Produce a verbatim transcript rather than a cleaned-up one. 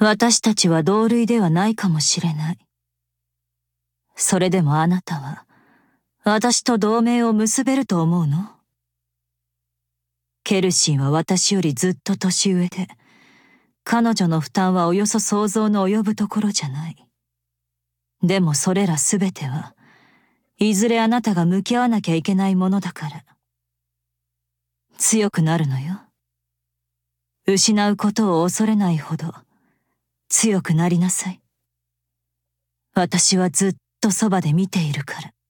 私たちは同類ではないかもしれない。それでもあなたは、私と同盟を結べると思うの？ケルシンは私よりずっと年上で、彼女の負担はおよそ想像の及ぶところじゃない。でもそれらすべては、いずれあなたが向き合わなきゃいけないものだから。強くなるのよ。失うことを恐れないほど、強くなりなさい。私はずっとそばで見ているから。